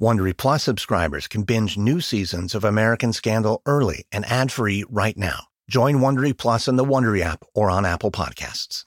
Wondery Plus subscribers can binge new seasons of American Scandal early and ad-free right now. Join Wondery Plus in the Wondery app or on Apple Podcasts.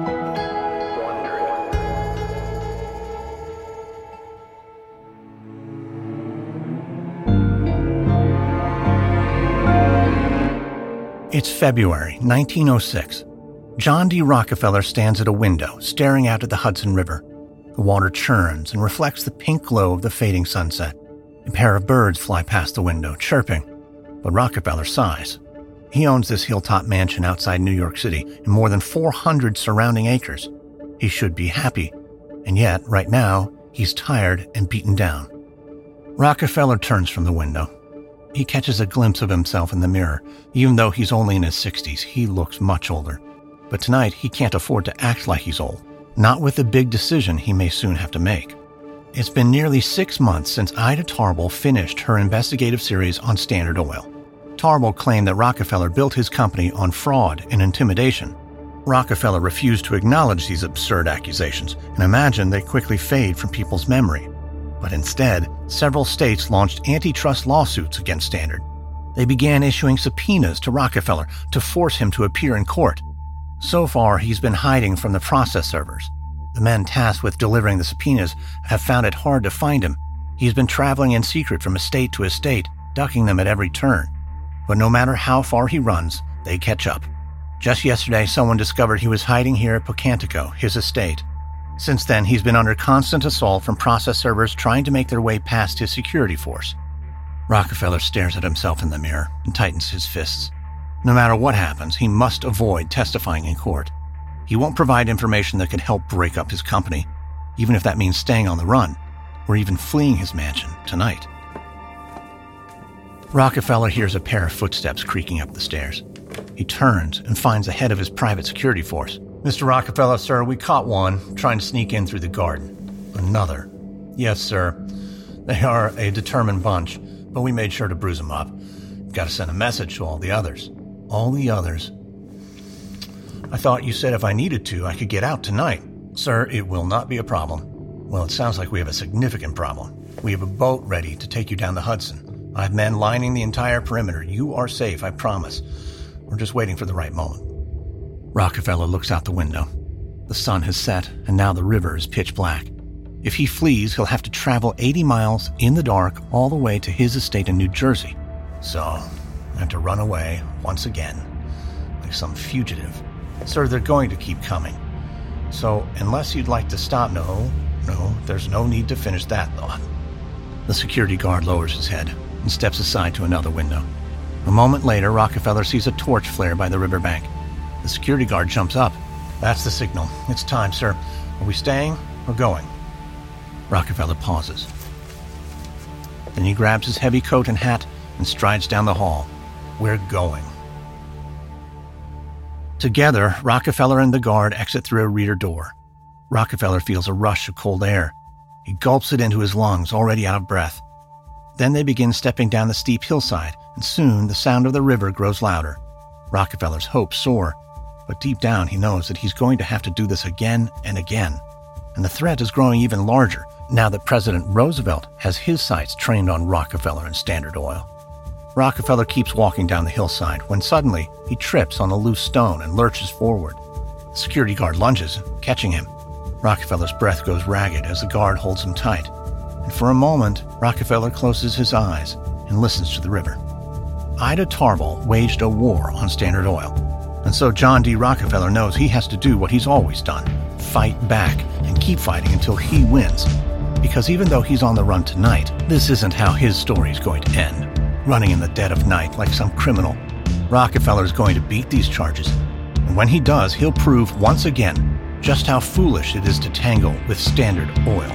It's February 1906. John D. Rockefeller stands at a window, staring out at the Hudson River. The water churns and reflects the pink glow of the fading sunset. A pair of birds fly past the window, chirping, but Rockefeller sighs. He owns this hilltop mansion outside New York City and more than 400 surrounding acres. He should be happy, and yet, right now, he's tired and beaten down. Rockefeller turns from the window. He catches a glimpse of himself in the mirror. Even though he's only in his 60s, he looks much older. But tonight, he can't afford to act like he's old. Not with the big decision he may soon have to make. It's been nearly 6 months since Ida Tarbell finished her investigative series on Standard Oil. Tarbell claimed that Rockefeller built his company on fraud and intimidation. Rockefeller refused to acknowledge these absurd accusations and imagined they quickly fade from people's memory. But instead, several states launched antitrust lawsuits against Standard. They began issuing subpoenas to Rockefeller to force him to appear in court. So far, he's been hiding from the process servers. The men tasked with delivering the subpoenas have found it hard to find him. He's been traveling in secret from estate to estate, ducking them at every turn. But no matter how far he runs, they catch up. Just yesterday, someone discovered he was hiding here at Pocantico, his estate. Since then, he's been under constant assault from process servers trying to make their way past his security force. Rockefeller stares at himself in the mirror and tightens his fists. No matter what happens, he must avoid testifying in court. He won't provide information that could help break up his company, even if that means staying on the run, or even fleeing his mansion tonight. Rockefeller hears a pair of footsteps creaking up the stairs. He turns and finds the head of his private security force. "Mr. Rockefeller, sir, we caught one trying to sneak in through the garden." "Another?" "Yes, sir. They are a determined bunch, but we made sure to bruise them up. Got to send a message to all the others." "All the others?" "I thought you said if I needed to, I could get out tonight." "Sir, it will not be a problem." "Well, it sounds like we have a significant problem. We have a boat ready to take you down the Hudson. I have men lining the entire perimeter. You are safe, I promise. We're just waiting for the right moment." Rockefeller looks out the window. The sun has set, and now the river is pitch black. If he flees, he'll have to travel 80 miles in the dark all the way to his estate in New Jersey. So, I have to run away once again, like some fugitive. "Sir, they're going to keep coming. So, unless you'd like to stop..." No, there's no need to finish that thought." The security guard lowers his head and steps aside to another window. A moment later, Rockefeller sees a torch flare by the riverbank. The security guard jumps up. "That's the signal. It's time, sir. Are we staying or going?" Rockefeller pauses. Then he grabs his heavy coat and hat and strides down the hall. "We're going." Together, Rockefeller and the guard exit through a rear door. Rockefeller feels a rush of cold air. He gulps it into his lungs, already out of breath. Then they begin stepping down the steep hillside, and soon the sound of the river grows louder. Rockefeller's hopes soar, but deep down he knows that he's going to have to do this again and again. And the threat is growing even larger now that President Roosevelt has his sights trained on Rockefeller and Standard Oil. Rockefeller keeps walking down the hillside when suddenly he trips on a loose stone and lurches forward. The security guard lunges, catching him. Rockefeller's breath goes ragged as the guard holds him tight. And for a moment, Rockefeller closes his eyes and listens to the river. Ida Tarbell waged a war on Standard Oil. And so John D. Rockefeller knows he has to do what he's always done, fight back and keep fighting until he wins. Because even though he's on the run tonight, this isn't how his story is going to end. Running in the dead of night like some criminal. Rockefeller is going to beat these charges. And when he does, he'll prove once again just how foolish it is to tangle with Standard Oil.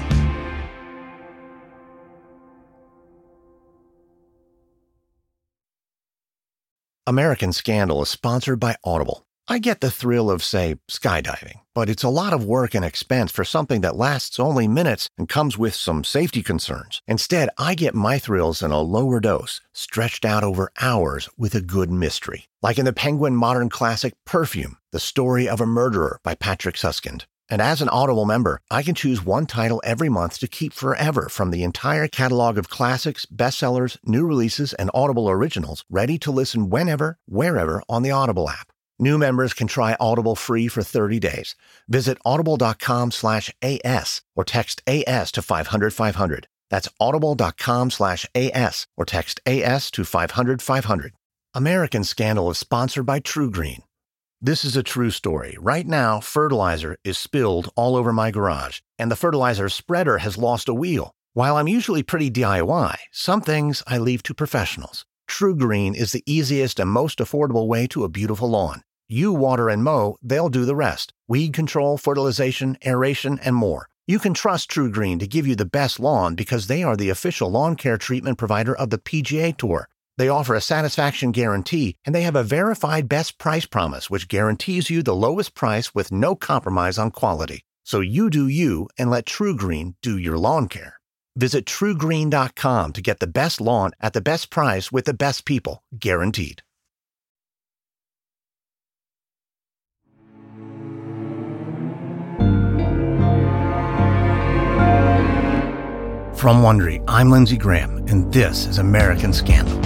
American Scandal is sponsored by Audible. I get the thrill of, say, skydiving, but it's a lot of work and expense for something that lasts only minutes and comes with some safety concerns. Instead, I get my thrills in a lower dose, stretched out over hours with a good mystery. Like in the Penguin modern classic Perfume, The Story of a Murderer by Patrick Suskind. And as an Audible member, I can choose one title every month to keep forever from the entire catalog of classics, bestsellers, new releases, and Audible originals, ready to listen whenever, wherever on the Audible app. New members can try Audible free for 30 days. Visit audible.com/AS or text AS to 500-500. That's audible.com/AS or text AS to 500-500. American Scandal is sponsored by TruGreen. This is a true story. Right now, fertilizer is spilled all over my garage, and the fertilizer spreader has lost a wheel. While I'm usually pretty DIY, some things I leave to professionals. TruGreen is the easiest and most affordable way to a beautiful lawn. You water and mow, they'll do the rest. Weed control, fertilization, aeration, and more. You can trust TruGreen to give you the best lawn because they are the official lawn care treatment provider of the PGA Tour. They offer a satisfaction guarantee, and they have a verified best price promise, which guarantees you the lowest price with no compromise on quality. So you do you and let TruGreen do your lawn care. Visit TruGreen.com to get the best lawn at the best price with the best people, guaranteed. From Wondery, I'm Lindsey Graham, and this is American Scandal.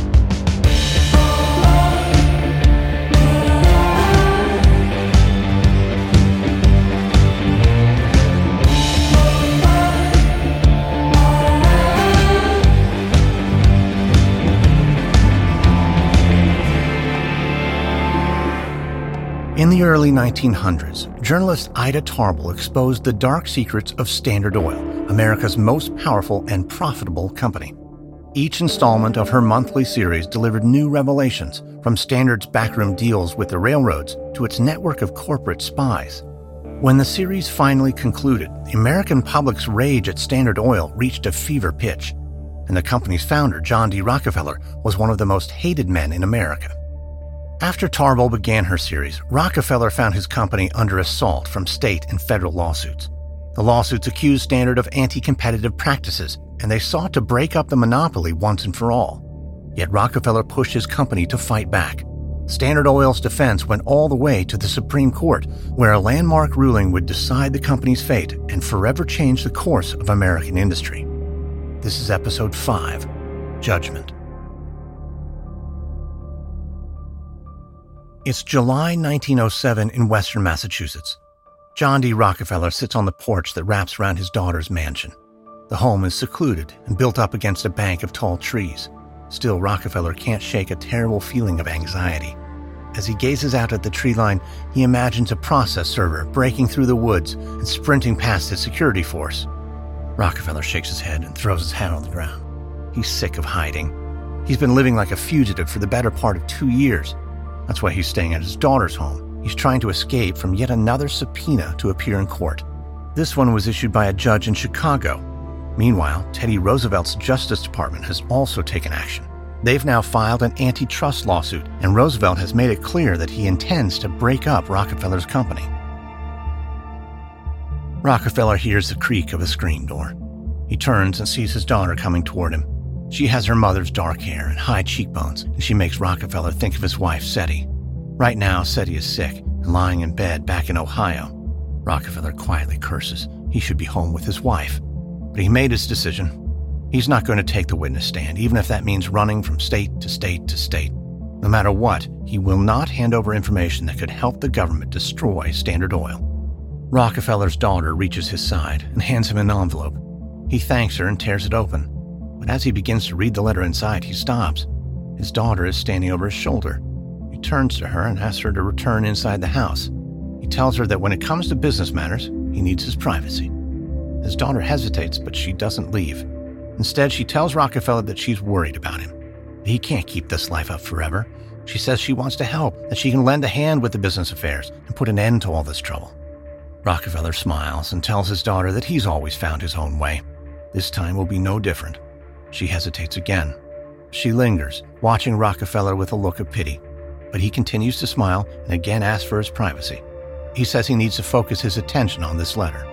In the early 1900s, journalist Ida Tarbell exposed the dark secrets of Standard Oil, America's most powerful and profitable company. Each installment of her monthly series delivered new revelations, from Standard's backroom deals with the railroads to its network of corporate spies. When the series finally concluded, the American public's rage at Standard Oil reached a fever pitch, and the company's founder, John D. Rockefeller, was one of the most hated men in America. After Tarbell began her series, Rockefeller found his company under assault from state and federal lawsuits. The lawsuits accused Standard of anti-competitive practices, and they sought to break up the monopoly once and for all. Yet Rockefeller pushed his company to fight back. Standard Oil's defense went all the way to the Supreme Court, where a landmark ruling would decide the company's fate and forever change the course of American industry. This is Episode 5, Judgment. It's July 1907 in western Massachusetts. John D. Rockefeller sits on the porch that wraps around his daughter's mansion. The home is secluded and built up against a bank of tall trees. Still, Rockefeller can't shake a terrible feeling of anxiety. As he gazes out at the tree line, he imagines a process server breaking through the woods and sprinting past his security force. Rockefeller shakes his head and throws his hat on the ground. He's sick of hiding. He's been living like a fugitive for the better part of 2 years. That's why he's staying at his daughter's home. He's trying to escape from yet another subpoena to appear in court. This one was issued by a judge in Chicago. Meanwhile, Teddy Roosevelt's Justice Department has also taken action. They've now filed an antitrust lawsuit, and Roosevelt has made it clear that he intends to break up Rockefeller's company. Rockefeller hears the creak of a screen door. He turns and sees his daughter coming toward him. She has her mother's dark hair and high cheekbones, and she makes Rockefeller think of his wife, Seti. Right now, Seti is sick and lying in bed back in Ohio. Rockefeller quietly curses. He should be home with his wife. But he made his decision. He's not going to take the witness stand, even if that means running from state to state to state. No matter what, he will not hand over information that could help the government destroy Standard Oil. Rockefeller's daughter reaches his side and hands him an envelope. He thanks her and tears it open. But as he begins to read the letter inside, he stops. His daughter is standing over his shoulder. He turns to her and asks her to return inside the house. He tells her that when it comes to business matters, he needs his privacy. His daughter hesitates, but she doesn't leave. Instead, she tells Rockefeller that she's worried about him. He can't keep this life up forever. She says she wants to help, that she can lend a hand with the business affairs and put an end to all this trouble. Rockefeller smiles and tells his daughter that he's always found his own way. This time will be no different. She hesitates again. She lingers, watching Rockefeller with a look of pity, but he continues to smile and again asks for his privacy. He says he needs to focus his attention on this letter.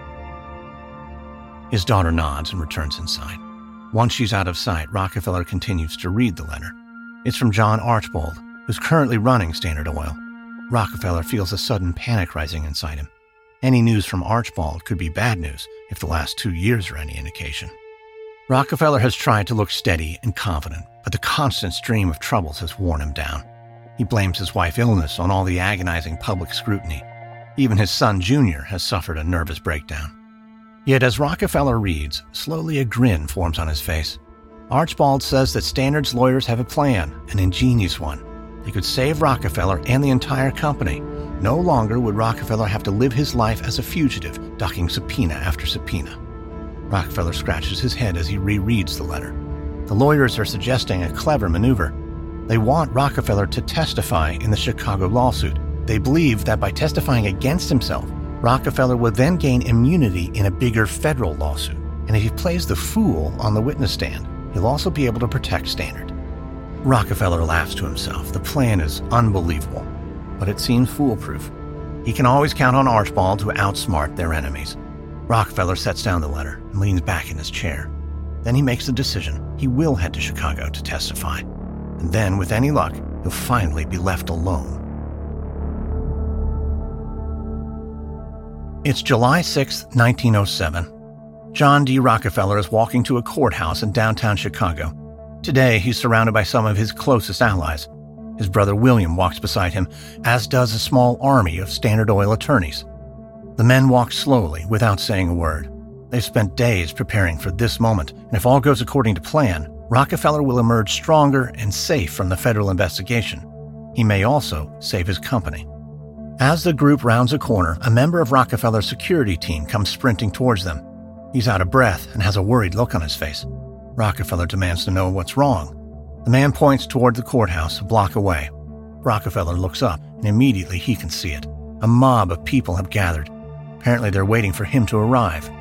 His daughter nods and returns inside. Once she's out of sight, Rockefeller continues to read the letter. It's from John Archbold, who's currently running Standard Oil. Rockefeller feels a sudden panic rising inside him. Any news from Archibald could be bad news if the last 2 years are any indication. Rockefeller has tried to look steady and confident, but the constant stream of troubles has worn him down. He blames his wife's illness on all the agonizing public scrutiny. Even his son, Junior, has suffered a nervous breakdown. Yet as Rockefeller reads, slowly a grin forms on his face. Archibald says that Standard's lawyers have a plan, an ingenious one. They could save Rockefeller and the entire company. No longer would Rockefeller have to live his life as a fugitive, ducking subpoena after subpoena. Rockefeller scratches his head as he rereads the letter. The lawyers are suggesting a clever maneuver. They want Rockefeller to testify in the Chicago lawsuit. They believe that by testifying against himself, Rockefeller will then gain immunity in a bigger federal lawsuit. And if he plays the fool on the witness stand, he'll also be able to protect Standard. Rockefeller laughs to himself. The plan is unbelievable, but it seems foolproof. He can always count on Archibald to outsmart their enemies. Rockefeller sets down the letter and leans back in his chair. Then he makes the decision. He will head to Chicago to testify. And then, with any luck, he'll finally be left alone. It's July 6, 1907. John D. Rockefeller is walking to a courthouse in downtown Chicago. Today, he's surrounded by some of his closest allies. His brother William walks beside him, as does a small army of Standard Oil attorneys. The men walk slowly, without saying a word. They've spent days preparing for this moment, and if all goes according to plan, Rockefeller will emerge stronger and safe from the federal investigation. He may also save his company. As the group rounds a corner, a member of Rockefeller's security team comes sprinting towards them. He's out of breath and has a worried look on his face. Rockefeller demands to know what's wrong. The man points toward the courthouse a block away. Rockefeller looks up, and immediately he can see it. A mob of people have gathered. Apparently they're waiting for him to arrive.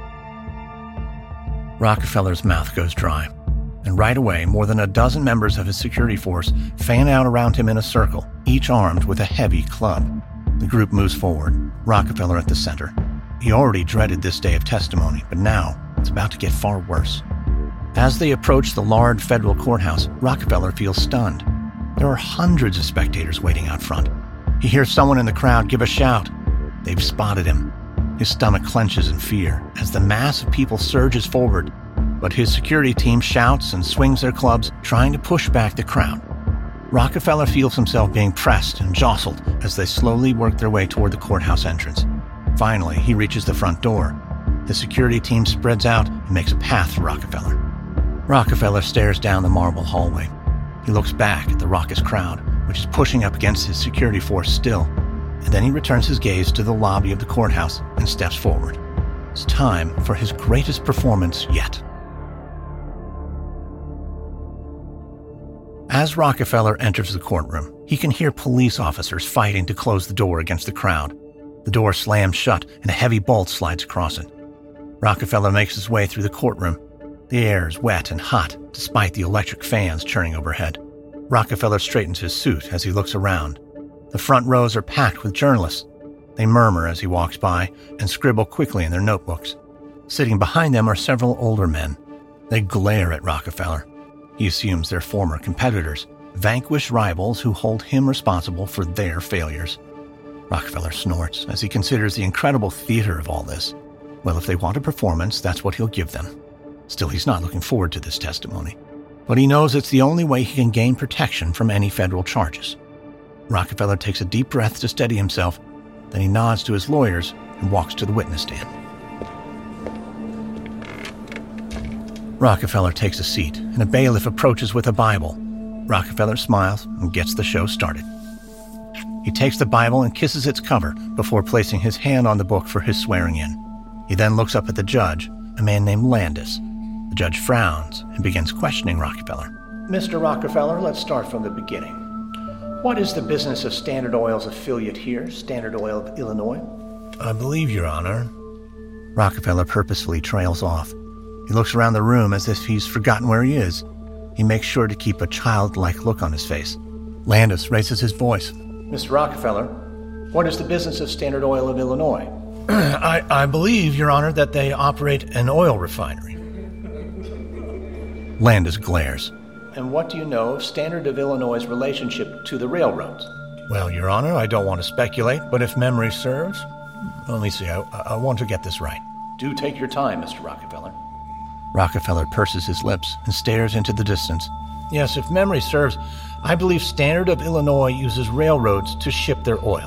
Rockefeller's mouth goes dry, and right away more than a dozen members of his security force fan out around him in a circle, each armed with a heavy club. The group moves forward, Rockefeller at the center. He already dreaded this day of testimony, but now it's about to get far worse. As they approach the large federal courthouse, Rockefeller feels stunned. There are hundreds of spectators waiting out front. He hears someone in the crowd give a shout. They've spotted him. His stomach clenches in fear as the mass of people surges forward, but his security team shouts and swings their clubs, trying to push back the crowd. Rockefeller feels himself being pressed and jostled as they slowly work their way toward the courthouse entrance. Finally, he reaches the front door. The security team spreads out and makes a path for Rockefeller. Rockefeller stares down the marble hallway. He looks back at the raucous crowd, which is pushing up against his security force still, and then he returns his gaze to the lobby of the courthouse and steps forward. It's time for his greatest performance yet. As Rockefeller enters the courtroom, he can hear police officers fighting to close the door against the crowd. The door slams shut and a heavy bolt slides across it. Rockefeller makes his way through the courtroom. The air is wet and hot, despite the electric fans churning overhead. Rockefeller straightens his suit as he looks around. The front rows are packed with journalists. They murmur as he walks by and scribble quickly in their notebooks. Sitting behind them are several older men. They glare at Rockefeller. He assumes they're former competitors, vanquished rivals who hold him responsible for their failures. Rockefeller snorts as he considers the incredible theater of all this. Well, if they want a performance, that's what he'll give them. Still, he's not looking forward to this testimony. But he knows it's the only way he can gain protection from any federal charges. Rockefeller takes a deep breath to steady himself. Then he nods to his lawyers and walks to the witness stand. Rockefeller takes a seat, and a bailiff approaches with a Bible. Rockefeller smiles and gets the show started. He takes the Bible and kisses its cover before placing his hand on the book for his swearing in. He then looks up at the judge, a man named Landis. The judge frowns and begins questioning Rockefeller. Mr. Rockefeller, let's start from the beginning. What is the business of Standard Oil's affiliate here, Standard Oil of Illinois? I believe, Your Honor. Rockefeller purposefully trails off. He looks around the room as if he's forgotten where he is. He makes sure to keep a childlike look on his face. Landis raises his voice. Mr. Rockefeller, what is the business of Standard Oil of Illinois? I believe, Your Honor, that they operate an oil refinery. Landis glares. And what do you know of Standard of Illinois' relationship to the railroads? Well, Your Honor, I don't want to speculate, but if memory serves, Let me see. I want to get this right. Do take your time, Mr. Rockefeller. Rockefeller purses his lips and stares into the distance. Yes, if memory serves, I believe Standard of Illinois uses railroads to ship their oil.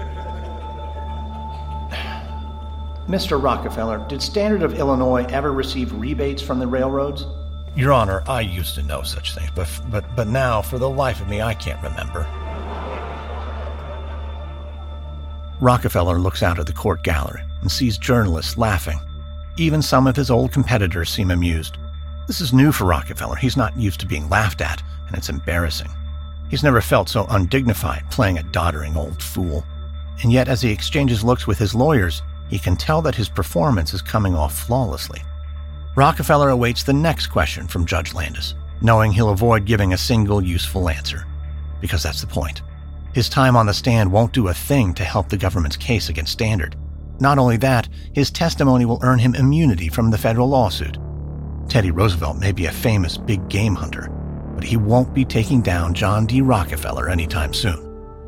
Mr. Rockefeller, did Standard of Illinois ever receive rebates from the railroads? Your Honor, I used to know such things, but now, for the life of me, I can't remember. Rockefeller looks out at the court gallery and sees journalists laughing. Even some of his old competitors seem amused. This is new for Rockefeller. He's not used to being laughed at, and it's embarrassing. He's never felt so undignified playing a doddering old fool. And yet, as he exchanges looks with his lawyers, he can tell that his performance is coming off flawlessly. Rockefeller awaits the next question from Judge Landis, knowing he'll avoid giving a single useful answer. Because that's the point. His time on the stand won't do a thing to help the government's case against Standard. Not only that, his testimony will earn him immunity from the federal lawsuit. Teddy Roosevelt may be a famous big game hunter, but he won't be taking down John D. Rockefeller anytime soon.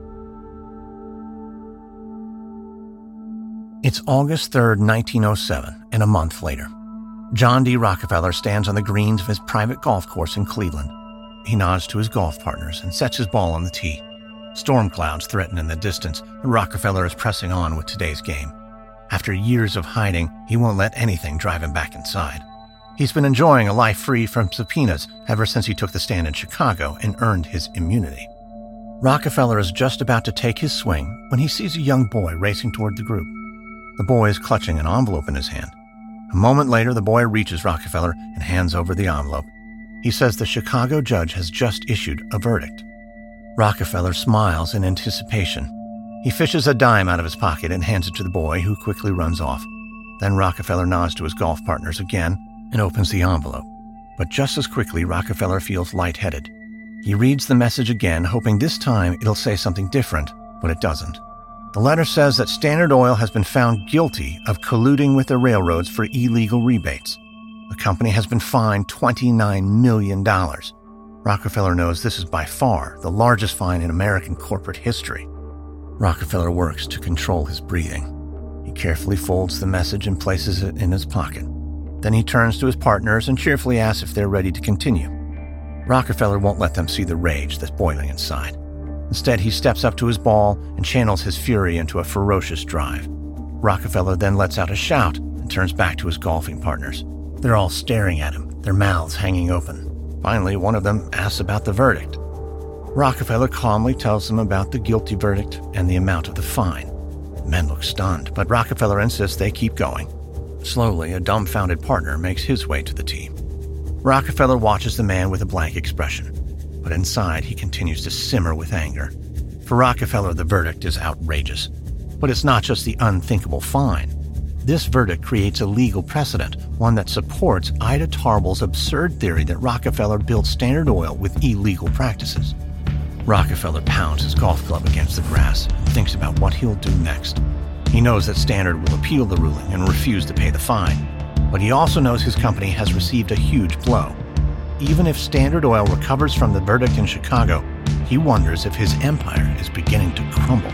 It's August 3rd, 1907, and a month later. John D. Rockefeller stands on the greens of his private golf course in Cleveland. He nods to his golf partners and sets his ball on the tee. Storm clouds threaten in the distance, and Rockefeller is pressing on with today's game. After years of hiding, he won't let anything drive him back inside. He's been enjoying a life free from subpoenas ever since he took the stand in Chicago and earned his immunity. Rockefeller is just about to take his swing when he sees a young boy racing toward the group. The boy is clutching an envelope in his hand. A moment later, the boy reaches Rockefeller and hands over the envelope. He says the Chicago judge has just issued a verdict. Rockefeller smiles in anticipation. He fishes a dime out of his pocket and hands it to the boy, who quickly runs off. Then Rockefeller nods to his golf partners again and opens the envelope. But just as quickly, Rockefeller feels lightheaded. He reads the message again, hoping this time it'll say something different, but it doesn't. The letter says that Standard Oil has been found guilty of colluding with the railroads for illegal rebates. The company has been fined $29 million. Rockefeller knows this is by far the largest fine in American corporate history. Rockefeller works to control his breathing. He carefully folds the message and places it in his pocket. Then he turns to his partners and cheerfully asks if they're ready to continue. Rockefeller won't let them see the rage that's boiling inside. Instead, he steps up to his ball and channels his fury into a ferocious drive. Rockefeller then lets out a shout and turns back to his golfing partners. They're all staring at him, their mouths hanging open. Finally, one of them asks about the verdict. Rockefeller calmly tells them about the guilty verdict and the amount of the fine. The men look stunned, but Rockefeller insists they keep going. Slowly, a dumbfounded partner makes his way to the tee. Rockefeller watches the man with a blank expression, but inside he continues to simmer with anger. For Rockefeller, the verdict is outrageous. But it's not just the unthinkable fine. This verdict creates a legal precedent, one that supports Ida Tarbell's absurd theory that Rockefeller built Standard Oil with illegal practices. Rockefeller pounds his golf club against the grass and thinks about what he'll do next. He knows that Standard will appeal the ruling and refuse to pay the fine, but he also knows his company has received a huge blow. Even if Standard Oil recovers from the verdict in Chicago, he wonders if his empire is beginning to crumble.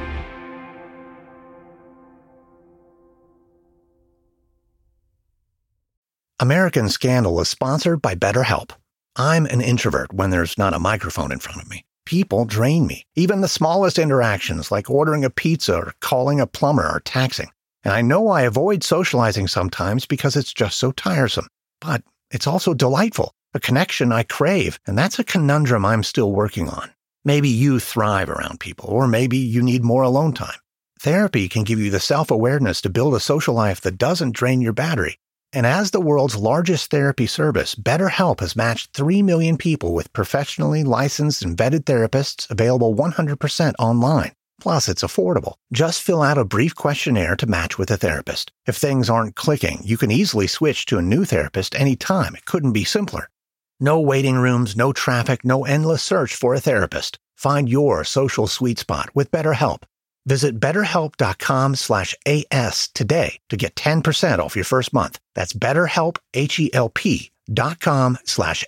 American Scandal is sponsored by BetterHelp. I'm an introvert when there's not a microphone in front of me. People drain me. Even the smallest interactions, like ordering a pizza or calling a plumber, are taxing. And I know I avoid socializing sometimes because it's just so tiresome. But it's also delightful, a connection I crave, and that's a conundrum I'm still working on. Maybe you thrive around people, or maybe you need more alone time. Therapy can give you the self-awareness to build a social life that doesn't drain your battery. And as the world's largest therapy service, BetterHelp has matched 3 million people with professionally licensed and vetted therapists available 100% online. Plus, it's affordable. Just fill out a brief questionnaire to match with a therapist. If things aren't clicking, you can easily switch to a new therapist anytime. It couldn't be simpler. No waiting rooms, no traffic, no endless search for a therapist. Find your social sweet spot with BetterHelp. Visit BetterHelp.com/AS today to get 10% off your first month. That's BetterHelp,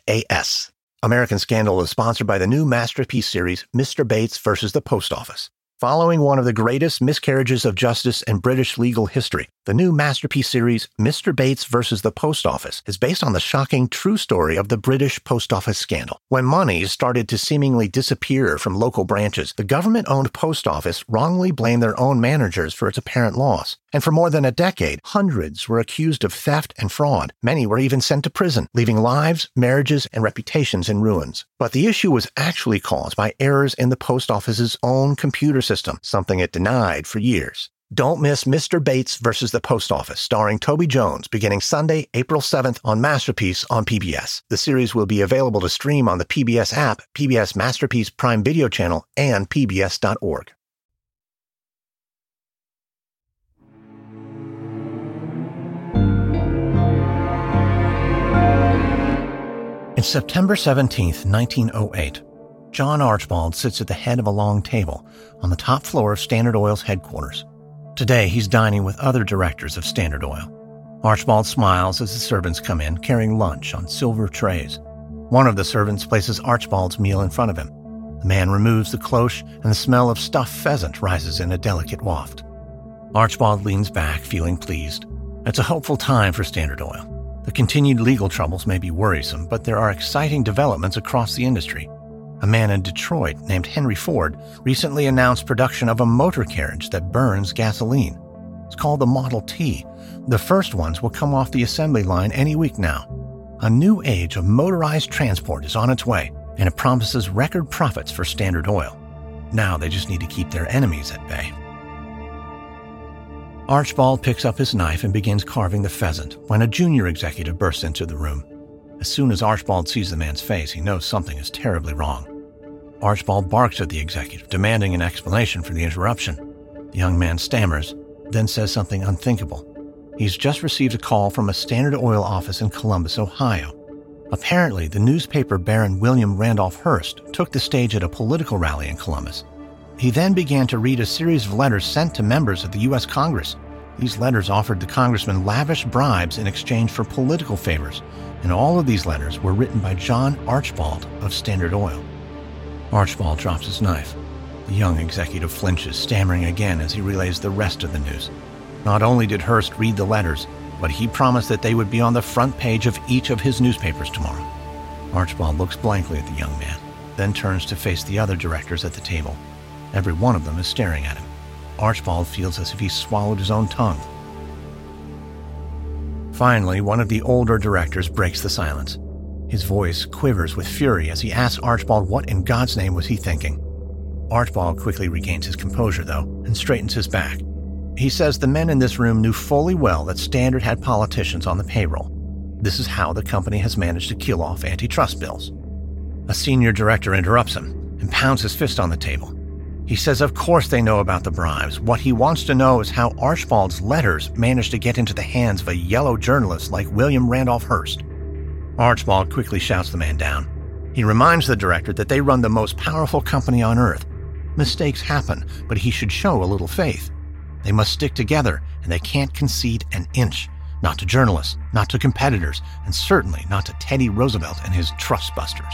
HELP.com/AS. American Scandal is sponsored by the new Masterpiece series, Mr. Bates vs. the Post Office. Following one of the greatest miscarriages of justice in British legal history, the new masterpiece series, Mr. Bates vs. the Post Office, is based on the shocking true story of the British post office scandal. When money started to seemingly disappear from local branches, the government-owned post office wrongly blamed their own managers for its apparent loss. And for more than a decade, hundreds were accused of theft and fraud. Many were even sent to prison, leaving lives, marriages, and reputations in ruins. But the issue was actually caused by errors in the post office's own computer system, something it denied for years. Don't miss Mr. Bates vs. the Post Office, starring Toby Jones, beginning Sunday, April 7th on Masterpiece on PBS. The series will be available to stream on the PBS app, PBS Masterpiece Prime Video channel, and pbs.org. It's September 17th, 1908. John Archbald sits at the head of a long table on the top floor of Standard Oil's headquarters. Today, he's dining with other directors of Standard Oil. Archbald smiles as the servants come in, carrying lunch on silver trays. One of the servants places Archbald's meal in front of him. The man removes the cloche, and the smell of stuffed pheasant rises in a delicate waft. Archbald leans back, feeling pleased. It's a hopeful time for Standard Oil. The continued legal troubles may be worrisome, but there are exciting developments across the industry. A man in Detroit named Henry Ford recently announced production of a motor carriage that burns gasoline. It's called the Model T. The first ones will come off the assembly line any week now. A new age of motorized transport is on its way, and it promises record profits for Standard Oil. Now they just need to keep their enemies at bay. Archbald picks up his knife and begins carving the pheasant when a junior executive bursts into the room. As soon as Archbald sees the man's face, he knows something is terribly wrong. Archbald barks at the executive, demanding an explanation for the interruption. The young man stammers, then says something unthinkable. He's just received a call from a Standard Oil office in Columbus, Ohio. Apparently, the newspaper baron William Randolph Hearst took the stage at a political rally in Columbus. He then began to read a series of letters sent to members of the U.S. Congress. These letters offered the congressman lavish bribes in exchange for political favors, and all of these letters were written by John Archbald of Standard Oil. Archbald drops his knife. The young executive flinches, stammering again as he relays the rest of the news. Not only did Hearst read the letters, but he promised that they would be on the front page of each of his newspapers tomorrow. Archbald looks blankly at the young man, then turns to face the other directors at the table. Every one of them is staring at him. Archbald feels as if he swallowed his own tongue. Finally, one of the older directors breaks the silence. His voice quivers with fury as he asks Archbald what in God's name was he thinking. Archbald quickly regains his composure, though, and straightens his back. He says the men in this room knew fully well that Standard had politicians on the payroll. This is how the company has managed to kill off antitrust bills. A senior director interrupts him and pounds his fist on the table. He says of course they know about the bribes. What he wants to know is how Archbald's letters managed to get into the hands of a yellow journalist like William Randolph Hearst. Archbald quickly shouts the man down. He reminds the director that they run the most powerful company on earth. Mistakes happen, but he should show a little faith. They must stick together, and they can't concede an inch. Not to journalists, not to competitors, and certainly not to Teddy Roosevelt and his trustbusters.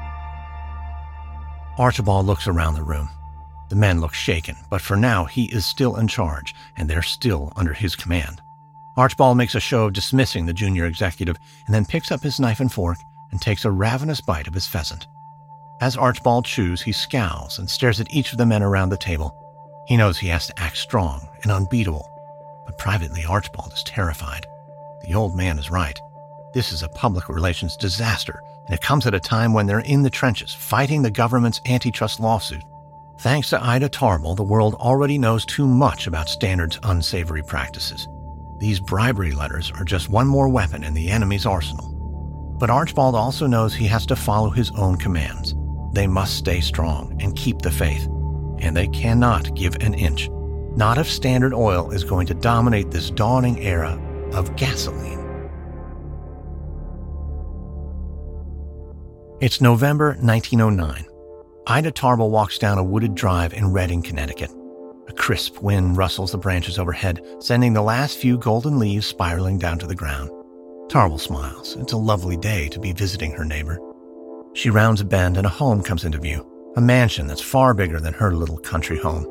Archibald looks around the room. The men look shaken, but for now he is still in charge, and they're still under his command. Archibald makes a show of dismissing the junior executive and then picks up his knife and fork and takes a ravenous bite of his pheasant. As Archibald chews, he scowls and stares at each of the men around the table. He knows he has to act strong and unbeatable, but privately Archibald is terrified. The old man is right. This is a public relations disaster, and it comes at a time when they're in the trenches fighting the government's antitrust lawsuit. Thanks to Ida Tarbell, the world already knows too much about Standard's unsavory practices. These bribery letters are just one more weapon in the enemy's arsenal. But Archibald also knows he has to follow his own commands. They must stay strong and keep the faith. And they cannot give an inch. Not if Standard Oil is going to dominate this dawning era of gasoline. It's November 1909. Ida Tarbell walks down a wooded drive in Redding, Connecticut. A crisp wind rustles the branches overhead, sending the last few golden leaves spiraling down to the ground. Tarbell smiles. It's a lovely day to be visiting her neighbor. She rounds a bend and a home comes into view, a mansion that's far bigger than her little country home.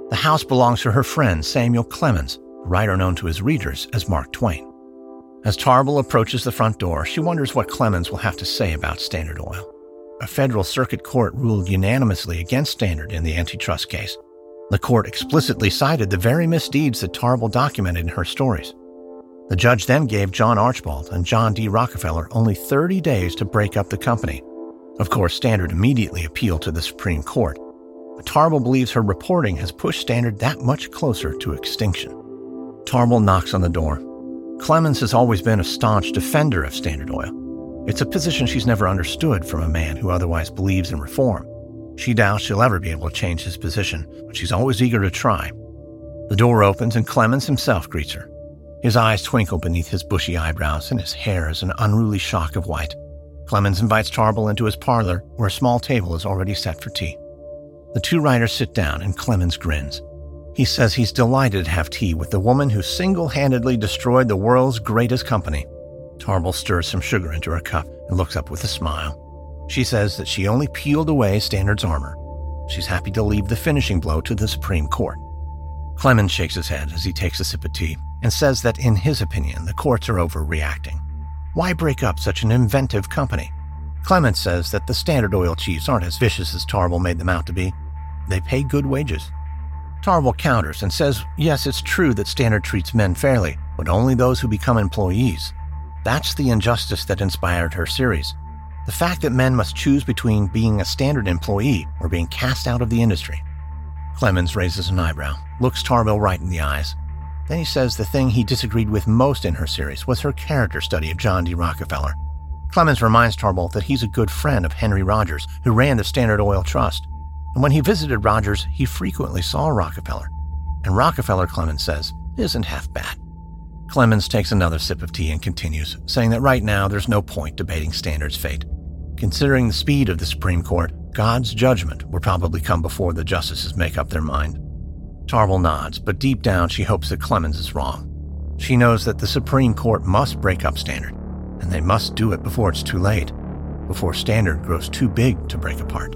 The house belongs to her friend Samuel Clemens, a writer known to his readers as Mark Twain. As Tarbell approaches the front door, she wonders what Clemens will have to say about Standard Oil. A federal circuit court ruled unanimously against Standard in the antitrust case. The court explicitly cited the very misdeeds that Tarbell documented in her stories. The judge then gave John Archbold and John D. Rockefeller only 30 days to break up the company. Of course, Standard immediately appealed to the Supreme Court, but Tarbell believes her reporting has pushed Standard that much closer to extinction. Tarbell knocks on the door. Clemens has always been a staunch defender of Standard Oil. It's a position she's never understood from a man who otherwise believes in reform. She doubts she'll ever be able to change his position, but she's always eager to try. The door opens and Clemens himself greets her. His eyes twinkle beneath his bushy eyebrows and his hair is an unruly shock of white. Clemens invites Tarbell into his parlor, where a small table is already set for tea. The two writers sit down and Clemens grins. He says he's delighted to have tea with the woman who single-handedly destroyed the world's greatest company. Tarbell stirs some sugar into her cup and looks up with a smile. She says that she only peeled away Standard's armor. She's happy to leave the finishing blow to the Supreme Court. Clemens shakes his head as he takes a sip of tea and says that in his opinion, the courts are overreacting. Why break up such an inventive company? Clemens says that the Standard Oil chiefs aren't as vicious as Tarbell made them out to be. They pay good wages. Tarbell counters and says, yes, it's true that Standard treats men fairly, but only those who become employees. That's the injustice that inspired her series. The fact that men must choose between being a Standard employee or being cast out of the industry. Clemens raises an eyebrow, looks Tarbell right in the eyes. Then he says the thing he disagreed with most in her series was her character study of John D. Rockefeller. Clemens reminds Tarbell that he's a good friend of Henry Rogers, who ran the Standard Oil Trust. And when he visited Rogers, he frequently saw Rockefeller. And Rockefeller, Clemens says, isn't half bad. Clemens takes another sip of tea and continues, saying that right now there's no point debating Standard's fate. Considering the speed of the Supreme Court, God's judgment will probably come before the justices make up their mind. Tarbell nods, but deep down she hopes that Clemens is wrong. She knows that the Supreme Court must break up Standard, and they must do it before it's too late, before Standard grows too big to break apart.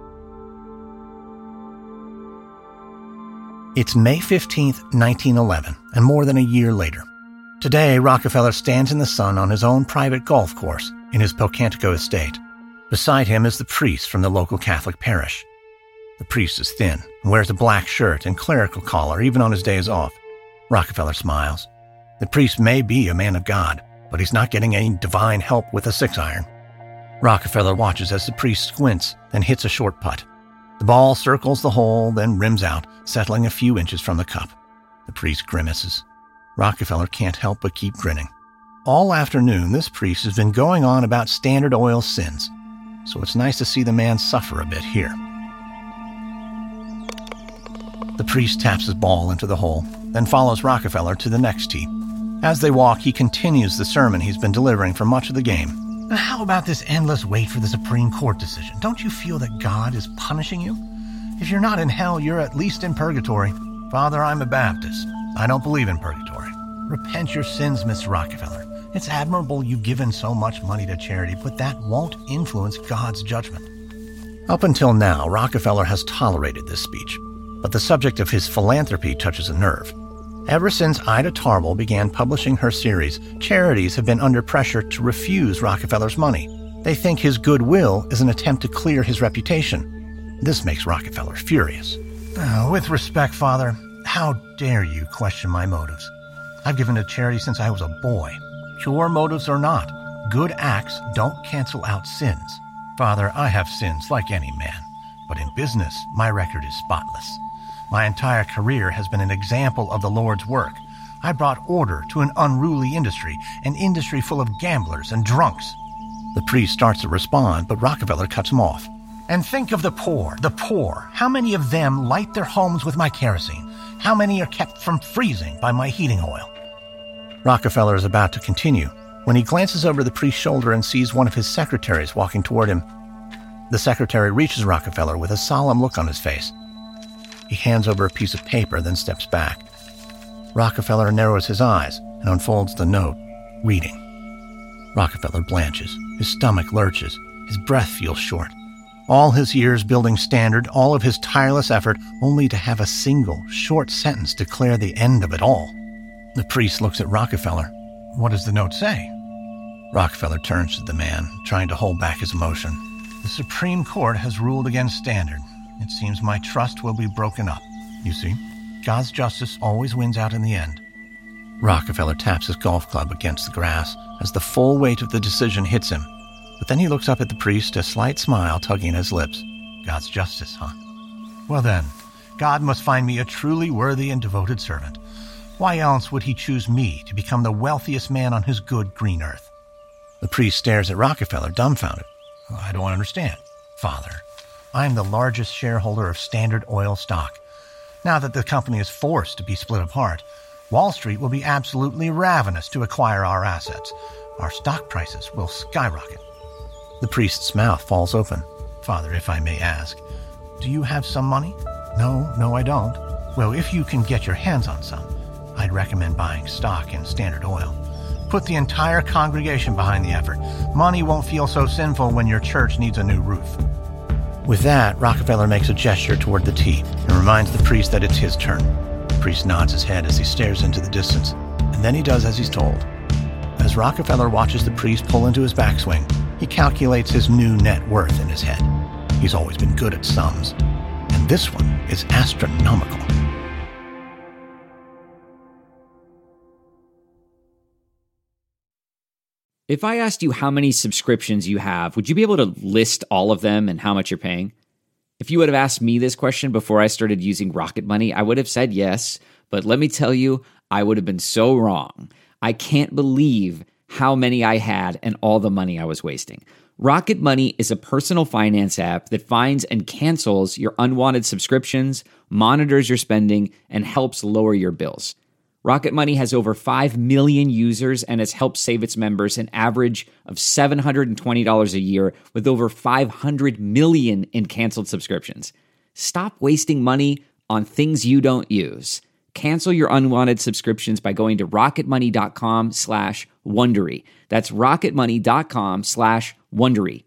It's May 15th, 1911, and more than a year later. Today, Rockefeller stands in the sun on his own private golf course in his Pocantico estate. Beside him is the priest from the local Catholic parish. The priest is thin and wears a black shirt and clerical collar even on his days off. Rockefeller smiles. The priest may be a man of God, but he's not getting any divine help with a 6-iron. Rockefeller watches as the priest squints, then hits a short putt. The ball circles the hole, then rims out, settling a few inches from the cup. The priest grimaces. Rockefeller can't help but keep grinning. All afternoon, this priest has been going on about Standard Oil's sins, so it's nice to see the man suffer a bit here. The priest taps his ball into the hole, then follows Rockefeller to the next tee. As they walk, he continues the sermon he's been delivering for much of the game. How about this endless wait for the Supreme Court decision? Don't you feel that God is punishing you? If you're not in hell, you're at least in purgatory. Father, I'm a Baptist. I don't believe in purgatory. Repent your sins, Mr. Rockefeller. It's admirable you've given so much money to charity, but that won't influence God's judgment. Up until now, Rockefeller has tolerated this speech, but the subject of his philanthropy touches a nerve. Ever since Ida Tarbell began publishing her series, charities have been under pressure to refuse Rockefeller's money. They think his goodwill is an attempt to clear his reputation. This makes Rockefeller furious. With respect, Father, how dare you question my motives? I've given to charity since I was a boy. Pure motives or not, good acts don't cancel out sins. Father, I have sins like any man, but in business, my record is spotless. My entire career has been an example of the Lord's work. I brought order to an unruly industry, an industry full of gamblers and drunks. The priest starts to respond, but Rockefeller cuts him off. And think of the poor, the poor. How many of them light their homes with my kerosene? How many are kept from freezing by my heating oil? Rockefeller is about to continue when he glances over the priest's shoulder and sees one of his secretaries walking toward him. The secretary reaches Rockefeller with a solemn look on his face. He hands over a piece of paper, then steps back. Rockefeller narrows his eyes and unfolds the note, reading. Rockefeller blanches. His stomach lurches. His breath feels short. All his years building Standard, all of his tireless effort, only to have a single, short sentence declare the end of it all. The priest looks at Rockefeller. What does the note say? Rockefeller turns to the man, trying to hold back his emotion. The Supreme Court has ruled against Standard. It seems my trust will be broken up. You see, God's justice always wins out in the end. Rockefeller taps his golf club against the grass as the full weight of the decision hits him. But then he looks up at the priest, a slight smile tugging at his lips. God's justice, huh? Well then, God must find me a truly worthy and devoted servant. Why else would he choose me to become the wealthiest man on his good green earth? The priest stares at Rockefeller, dumbfounded. I don't understand. Father, I am the largest shareholder of Standard Oil stock. Now that the company is forced to be split apart, Wall Street will be absolutely ravenous to acquire our assets. Our stock prices will skyrocket. The priest's mouth falls open. Father, if I may ask, do you have some money? No, I don't. Well, if you can get your hands on some, I'd recommend buying stock in Standard Oil. Put the entire congregation behind the effort. Money won't feel so sinful when your church needs a new roof. With that, Rockefeller makes a gesture toward the tee and reminds the priest that it's his turn. The priest nods his head as he stares into the distance, and then he does as he's told. As Rockefeller watches the priest pull into his backswing, he calculates his new net worth in his head. He's always been good at sums, and this one is astronomical. If I asked you how many subscriptions you have, would you be able to list all of them and how much you're paying? If you would have asked me this question before I started using Rocket Money, I would have said yes, but let me tell you, I would have been so wrong. I can't believe how many I had and all the money I was wasting. Rocket Money is a personal finance app that finds and cancels your unwanted subscriptions, monitors your spending, and helps lower your bills. Rocket Money has over 5 million users and has helped save its members an average of $720 a year with over 500 million in canceled subscriptions. Stop wasting money on things you don't use. Cancel your unwanted subscriptions by going to rocketmoney.com/Wondery. That's rocketmoney.com/Wondery.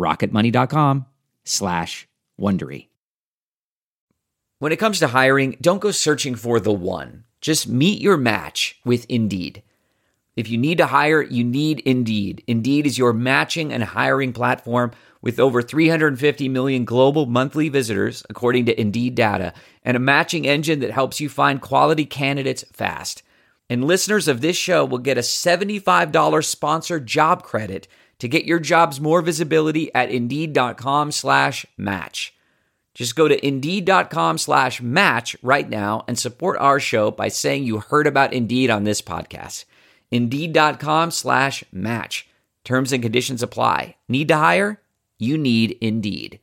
rocketmoney.com/Wondery. When it comes to hiring, don't go searching for the one. Just meet your match with Indeed. If you need to hire, you need Indeed. Indeed is your matching and hiring platform with over 350 million global monthly visitors, according to Indeed data, and a matching engine that helps you find quality candidates fast. And listeners of this show will get a $75 sponsored job credit to get your jobs more visibility at Indeed.com/match. Just go to Indeed.com/match right now and support our show by saying you heard about Indeed on this podcast. Indeed.com/match. Terms and conditions apply. Need to hire? You need Indeed.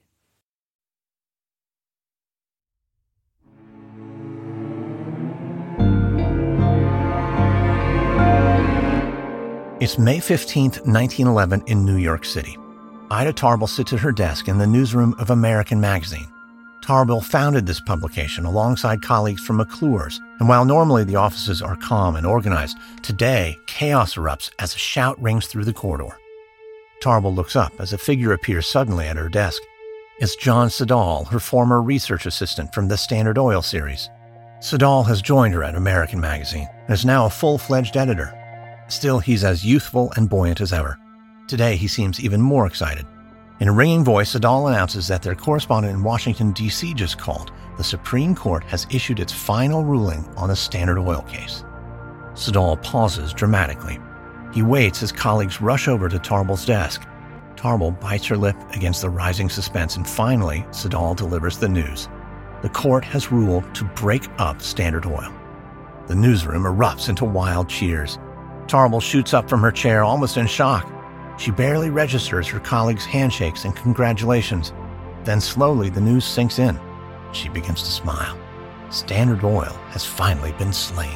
It's May 15th, 1911 in New York City. Ida Tarbell sits at her desk in the newsroom of American Magazine. Tarbell founded this publication alongside colleagues from McClure's, and while normally the offices are calm and organized, today chaos erupts as a shout rings through the corridor. Tarbell looks up as a figure appears suddenly at her desk. It's John Siddall, her former research assistant from the Standard Oil series. Siddall has joined her at American Magazine and is now a full-fledged editor. Still, he's as youthful and buoyant as ever. Today, he seems even more excited. In a ringing voice, Siddall announces that their correspondent in Washington, D.C. just called. The Supreme Court has issued its final ruling on the Standard Oil case. Siddall pauses dramatically. He waits as colleagues rush over to Tarbell's desk. Tarbell bites her lip against the rising suspense, and finally, Siddall delivers the news. The court has ruled to break up Standard Oil. The newsroom erupts into wild cheers. Tarbell shoots up from her chair almost in shock. She barely registers her colleagues' handshakes and congratulations. Then slowly the news sinks in. She begins to smile. Standard Oil has finally been slain.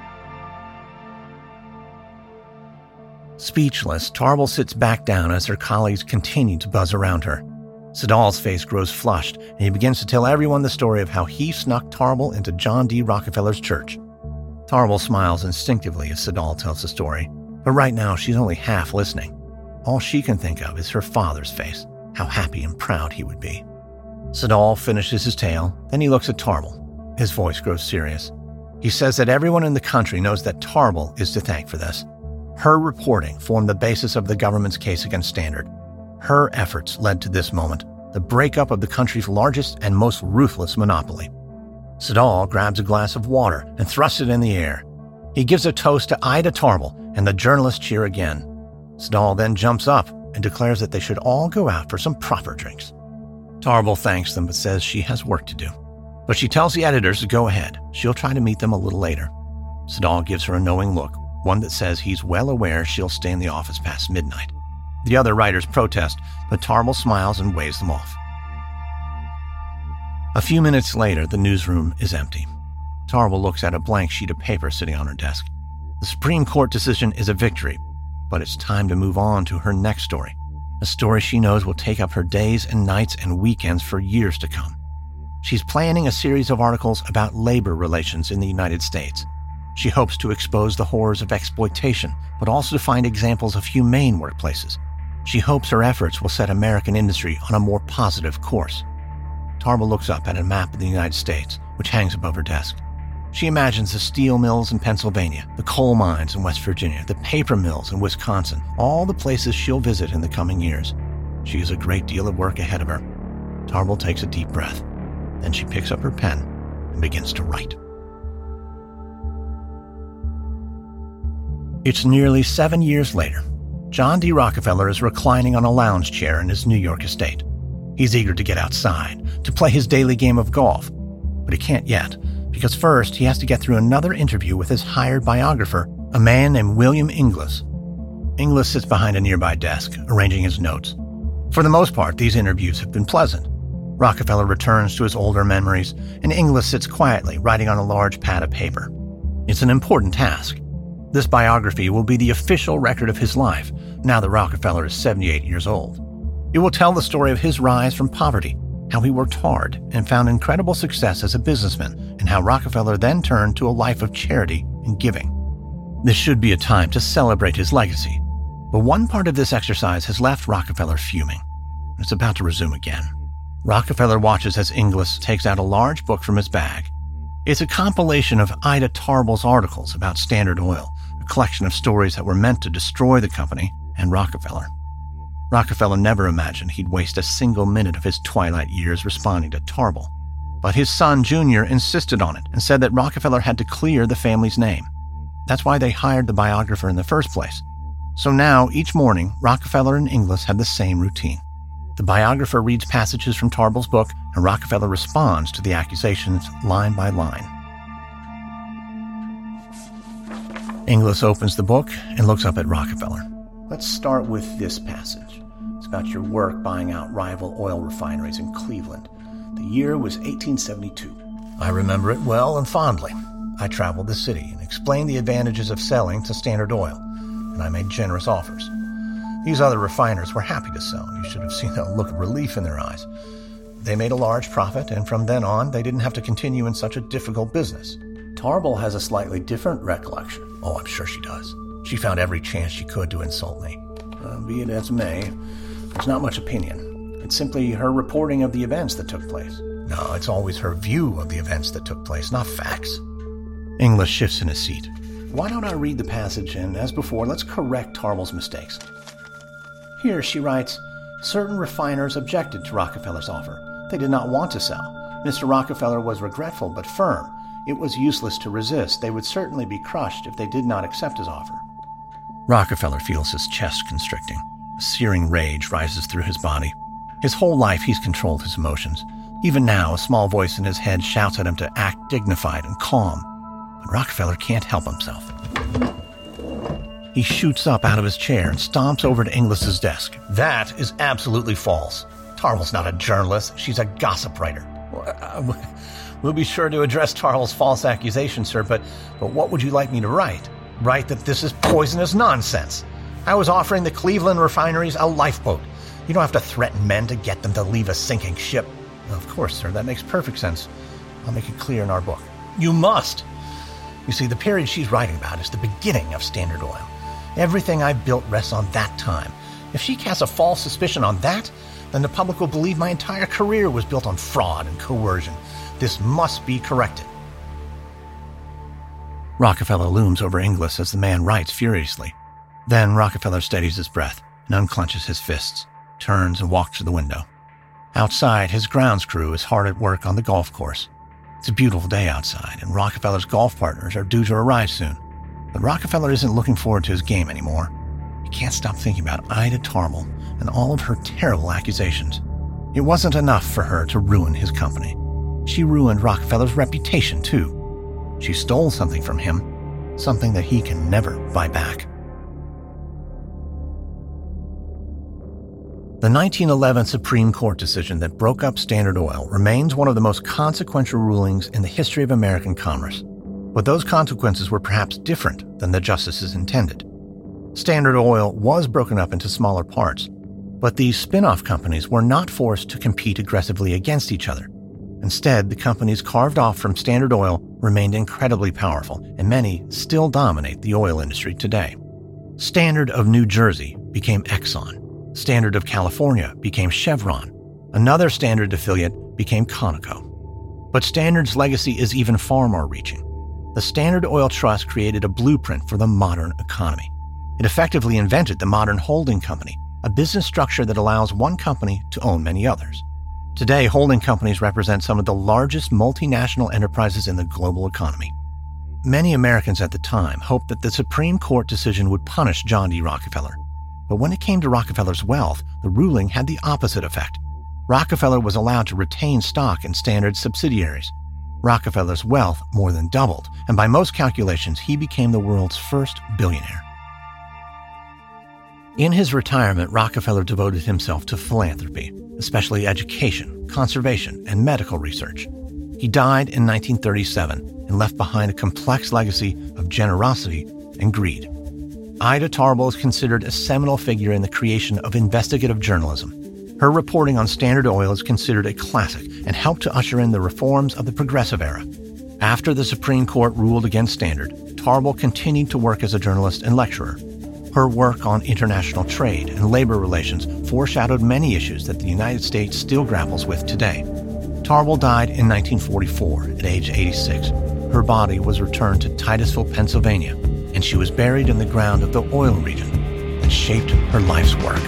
Speechless, Tarbell sits back down as her colleagues continue to buzz around her. Siddall's face grows flushed, and he begins to tell everyone the story of how he snuck Tarbell into John D. Rockefeller's church. Tarbell smiles instinctively as Siddall tells the story, but right now she's only half listening. All she can think of is her father's face, how happy and proud he would be. Siddall finishes his tale, then he looks at Tarbell. His voice grows serious. He says that everyone in the country knows that Tarbell is to thank for this. Her reporting formed the basis of the government's case against Standard. Her efforts led to this moment, the breakup of the country's largest and most ruthless monopoly. Siddall grabs a glass of water and thrusts it in the air. He gives a toast to Ida Tarbell, and the journalists cheer again. Siddall then jumps up and declares that they should all go out for some proper drinks. Tarbell thanks them but says she has work to do. But she tells the editors to go ahead. She'll try to meet them a little later. Siddall gives her a knowing look, one that says he's well aware she'll stay in the office past midnight. The other writers protest, but Tarbell smiles and waves them off. A few minutes later, the newsroom is empty. Tarbell looks at a blank sheet of paper sitting on her desk. The Supreme Court decision is a victory, but it's time to move on to her next story, a story she knows will take up her days and nights and weekends for years to come. She's planning a series of articles about labor relations in the United States. She hopes to expose the horrors of exploitation, but also to find examples of humane workplaces. She hopes her efforts will set American industry on a more positive course. Tarbell looks up at a map of the United States, which hangs above her desk. She imagines the steel mills in Pennsylvania, the coal mines in West Virginia, the paper mills in Wisconsin, all the places she'll visit in the coming years. She has a great deal of work ahead of her. Tarbell takes a deep breath. Then she picks up her pen and begins to write. It's nearly 7 years later. John D. Rockefeller is reclining on a lounge chair in his New York estate. He's eager to get outside, to play his daily game of golf. But he can't yet, because first he has to get through another interview with his hired biographer, a man named William Inglis. Inglis sits behind a nearby desk, arranging his notes. For the most part, these interviews have been pleasant. Rockefeller returns to his older memories, and Inglis sits quietly, writing on a large pad of paper. It's an important task. This biography will be the official record of his life, now that Rockefeller is 78 years old. It will tell the story of his rise from poverty, how he worked hard and found incredible success as a businessman, and how Rockefeller then turned to a life of charity and giving. This should be a time to celebrate his legacy, but one part of this exercise has left Rockefeller fuming. It's about to resume again. Rockefeller watches as Inglis takes out a large book from his bag. It's a compilation of Ida Tarbell's articles about Standard Oil, a collection of stories that were meant to destroy the company and Rockefeller. Rockefeller never imagined he'd waste a single minute of his twilight years responding to Tarbell. But his son, Junior, insisted on it and said that Rockefeller had to clear the family's name. That's why they hired the biographer in the first place. So now, each morning, Rockefeller and Inglis have the same routine. The biographer reads passages from Tarbell's book, and Rockefeller responds to the accusations line by line. Inglis opens the book and looks up at Rockefeller. Let's start with this passage. It's about your work buying out rival oil refineries in Cleveland. The year was 1872. I remember it well and fondly. I traveled the city and explained the advantages of selling to Standard Oil, and I made generous offers. These other refiners were happy to sell. You should have seen the look of relief in their eyes. They made a large profit, and from then on, they didn't have to continue in such a difficult business. Tarbell has a slightly different recollection. Oh, I'm sure she does. She found every chance she could to insult me. Be it as may, there's not much opinion. It's simply her reporting of the events that took place. No, it's always her view of the events that took place, not facts. Inglis shifts in his seat. Why don't I read the passage, and as before, let's correct Tarbell's mistakes. Here she writes, certain refiners objected to Rockefeller's offer. They did not want to sell. Mr. Rockefeller was regretful but firm. It was useless to resist. They would certainly be crushed if they did not accept his offer. Rockefeller feels his chest constricting. A searing rage rises through his body. His whole life he's controlled his emotions. Even now, a small voice in his head shouts at him to act dignified and calm. But Rockefeller can't help himself. He shoots up out of his chair and stomps over to Inglis's desk. That is absolutely false. Tarbell's not a journalist. She's a gossip writer. We'll be sure to address Tarbell's false accusation, sir, but what would you like me to write? Write that this is poisonous nonsense. I was offering the Cleveland refineries a lifeboat. You don't have to threaten men to get them to leave a sinking ship. Of course, sir, that makes perfect sense. I'll make it clear in our book. You must! You see, the period she's writing about is the beginning of Standard Oil. Everything I built rests on that time. If she casts a false suspicion on that, then the public will believe my entire career was built on fraud and coercion. This must be corrected. Rockefeller looms over Inglis as the man writes furiously. Then Rockefeller steadies his breath and unclenches his fists, turns and walks to the window. Outside, his grounds crew is hard at work on the golf course. It's a beautiful day outside, and Rockefeller's golf partners are due to arrive soon. But Rockefeller isn't looking forward to his game anymore. He can't stop thinking about Ida Tarbell and all of her terrible accusations. It wasn't enough for her to ruin his company. She ruined Rockefeller's reputation, too. She stole something from him, something that he can never buy back. The 1911 Supreme Court decision that broke up Standard Oil remains one of the most consequential rulings in the history of American commerce. But those consequences were perhaps different than the justices intended. Standard Oil was broken up into smaller parts, but these spin-off companies were not forced to compete aggressively against each other. Instead, the companies carved off from Standard Oil remained incredibly powerful, and many still dominate the oil industry today. Standard of New Jersey became Exxon. Standard of California became Chevron. Another Standard affiliate became Conoco. But Standard's legacy is even far more reaching. The Standard Oil Trust created a blueprint for the modern economy. It effectively invented the modern holding company, a business structure that allows one company to own many others. Today, holding companies represent some of the largest multinational enterprises in the global economy. Many Americans at the time hoped that the Supreme Court decision would punish John D. Rockefeller. But when it came to Rockefeller's wealth, the ruling had the opposite effect. Rockefeller was allowed to retain stock in Standard's subsidiaries. Rockefeller's wealth more than doubled, and by most calculations, he became the world's first billionaire. In his retirement, Rockefeller devoted himself to philanthropy, especially education, conservation, and medical research. He died in 1937 and left behind a complex legacy of generosity and greed. Ida Tarbell is considered a seminal figure in the creation of investigative journalism. Her reporting on Standard Oil is considered a classic and helped to usher in the reforms of the Progressive Era. After the Supreme Court ruled against Standard, Tarbell continued to work as a journalist and lecturer. Her work on international trade and labor relations foreshadowed many issues that the United States still grapples with today. Tarbell died in 1944 at age 86. Her body was returned to Titusville, Pennsylvania, and she was buried in the ground of the oil region that shaped her life's work.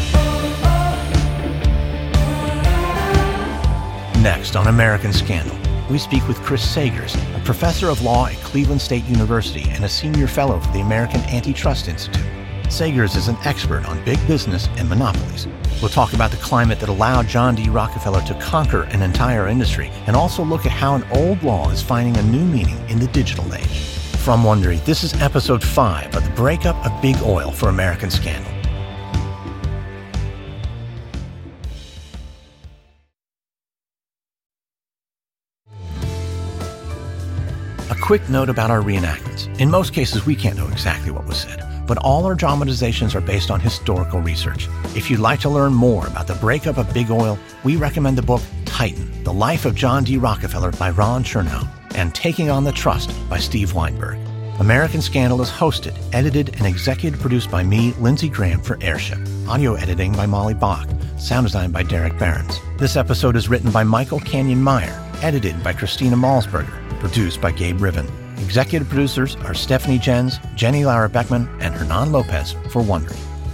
Next on American Scandal, we speak with Chris Sagers, a professor of law at Cleveland State University and a senior fellow for the American Antitrust Institute. Sagers is an expert on big business and monopolies. We'll talk about the climate that allowed John D. Rockefeller to conquer an entire industry and also look at how an old law is finding a new meaning in the digital age. From Wondery, this is episode 5 of the breakup of Big Oil for American Scandal. A quick note about our reenactments. In most cases, we can't know exactly what was said, but all our dramatizations are based on historical research. If you'd like to learn more about the breakup of Big Oil, we recommend the book Titan, The Life of John D. Rockefeller by Ron Chernow, and Taking on the Trust by Steve Weinberg. American Scandal is hosted, edited, and executive produced by me, Lindsey Graham, for Airship. Audio editing by Molly Bach. Sound design by Derek Behrens. This episode is written by Michael Canyon-Meyer, edited by Christina Malsberger, produced by Gabe Riven. Executive producers are Stephanie Jens, Jenny Lara Beckman, and Hernan Lopez for Wondery.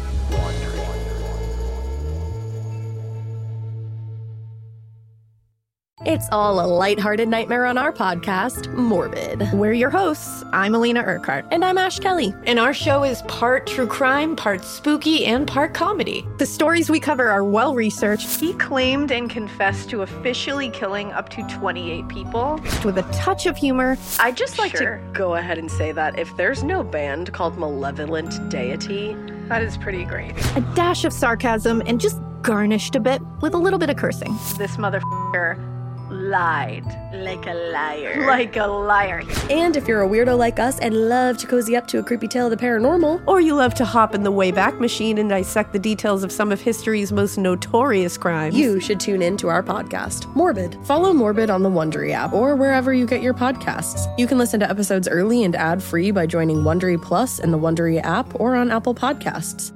It's all a lighthearted nightmare on our podcast, Morbid. We're your hosts. I'm Alina Urquhart. And I'm Ash Kelly. And our show is part true crime, part spooky, and part comedy. The stories we cover are well-researched. He claimed and confessed to officially killing up to 28 people. With a touch of humor. I'd just like to go ahead and say that if there's no band called Malevolent Deity, that is pretty great. A dash of sarcasm and just garnished a bit with a little bit of cursing. This motherfucker lied. Like a liar. Like a liar. And if you're a weirdo like us and love to cozy up to a creepy tale of the paranormal, or you love to hop in the Wayback Machine and dissect the details of some of history's most notorious crimes, you should tune in to our podcast, Morbid. Follow Morbid on the Wondery app or wherever you get your podcasts. You can listen to episodes early and ad-free by joining Wondery Plus in the Wondery app or on Apple Podcasts.